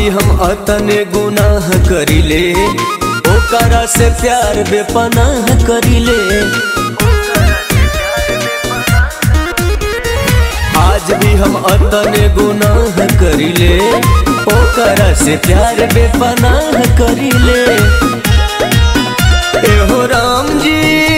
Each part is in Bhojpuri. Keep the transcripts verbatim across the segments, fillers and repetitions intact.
हम अतने गुनाह करिले, ओकरा से प्यार बेपनाह करिले। आज भी हम अतने गुनाह करिले, ओकरा से प्यार बेपनाह करिले। एहो राम जी,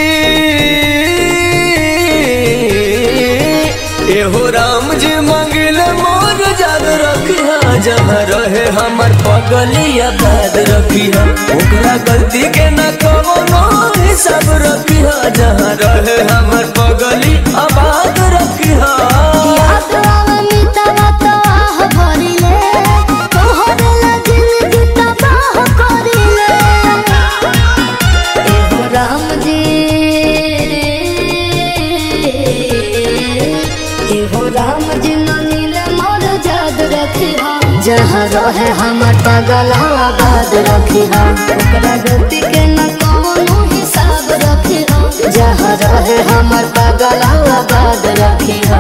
एहो राम जी मंगिल मोर याद रखिहा, जहाँ रहे हमर पगलिया याद रखिहा। ओकरा गलती के न कवनो हिसाब रखिहा, जहाँ रहे हमर पगली आबाद रखिहा। जहाँ रहे हमर पगला आबाद रखिहा, ओकरा गलती के न कवनो हिसाब रखिहा। जहाँ रहे हमर पगला आबाद रखिहा।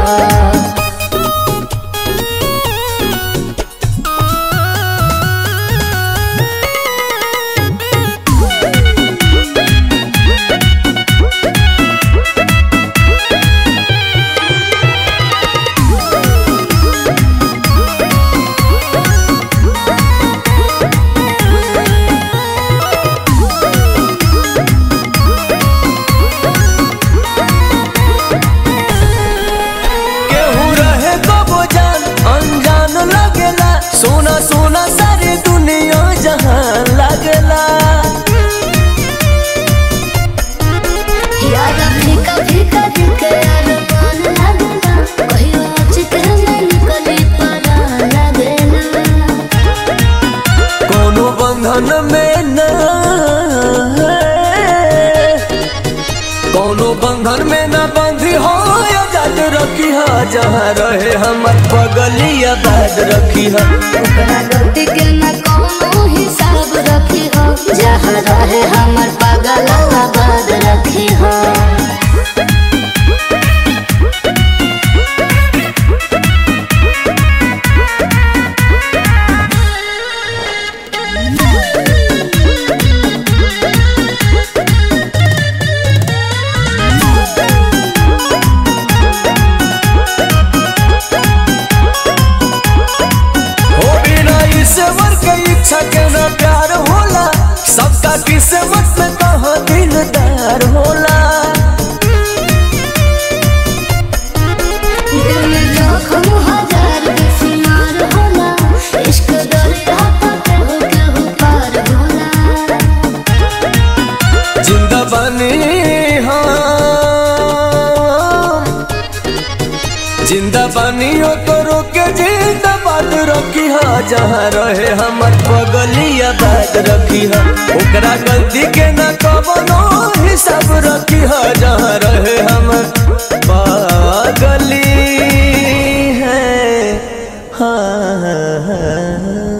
सोना सोना सारी दुनिया जहां लगला, याद फीका फीका दिखे अरमान लगला, कहियो चित्र में निकली परा लगला। कोनो बंधन में न, कोनो बंधन में न बंधी हो याद रखिहा, जहाँ रहे हमर पगली आबाद रखिहा। ओकरा गलती के न कवनो हिसाब रखिहा, जहाँ रहे हमर पगला आबाद रखिहा। इच्छा के न प्यार होला, सबका किस्मत में कहाँ दिलदार होला। दिल में जख्म हजार बेशुमार होला, इश्क दरिया केहू केहू पार होला। जिंदा बनी हम, जिंदा बनी हो तो रोके जिंदाबाद रखिहा, जहाँ रहे हमर पगली आबाद रखिहा। ओकरा गलती के न कवनो हिसाब रखिहा, जहाँ रहे हमर पगली है। हाँ, हाँ, हाँ।